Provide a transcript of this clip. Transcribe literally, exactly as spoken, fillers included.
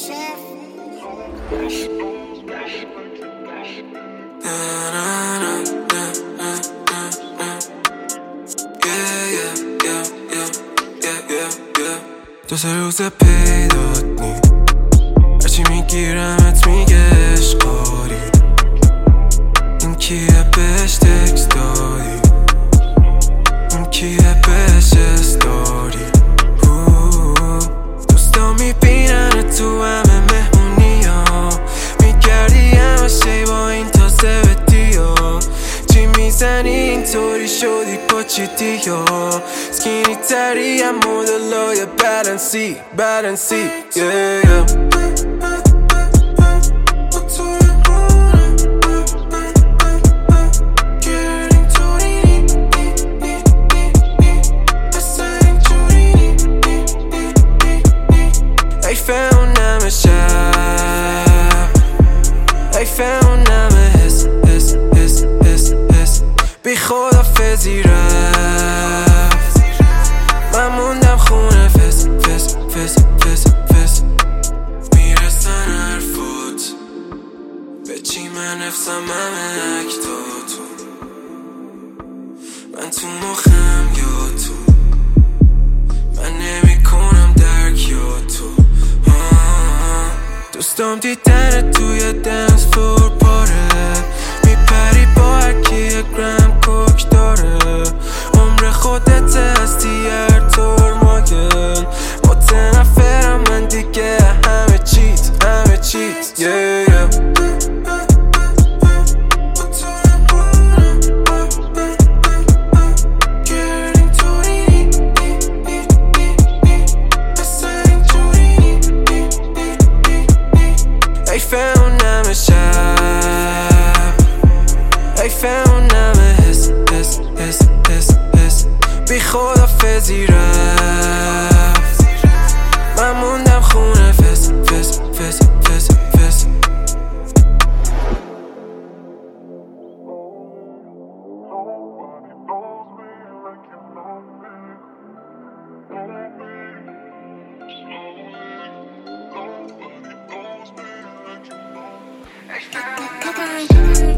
دو سه روز پیدات نی هرچی میگیرمت میگه اشقاری این کیه بهش تکس دادی این کیه بهش استاری دوستا میبینن تو همه مهمونی ها میگردی همه شی با این تازه بدی ها چی میزنی اینطوری شدی پاچیدی ها سکینی تری هم مدلای بلنسی بلنسی yeah, yeah. فهمونم شب ای فهمونم حس حس حس حس حس بی خدافزی رفت من موندم خونه فس فس فس فس فس میرسن حرفات به چی من نفسم همه اکتاتو من تو مخم یا تو من نمی کنم درک یا تو دوستام دیدن توی دنس فلور پاره میپری با هرکی یه گرم کوک داره عمر خودت هستی هر طور ماگل متنفرم من دیگه همه چیت همه چیت yeah, yeah. ای فهمونم شب ای فهمونم حس حس حس حس حس بی خدافزی رفت من موندم خونه فس فس فس فس فس Okay.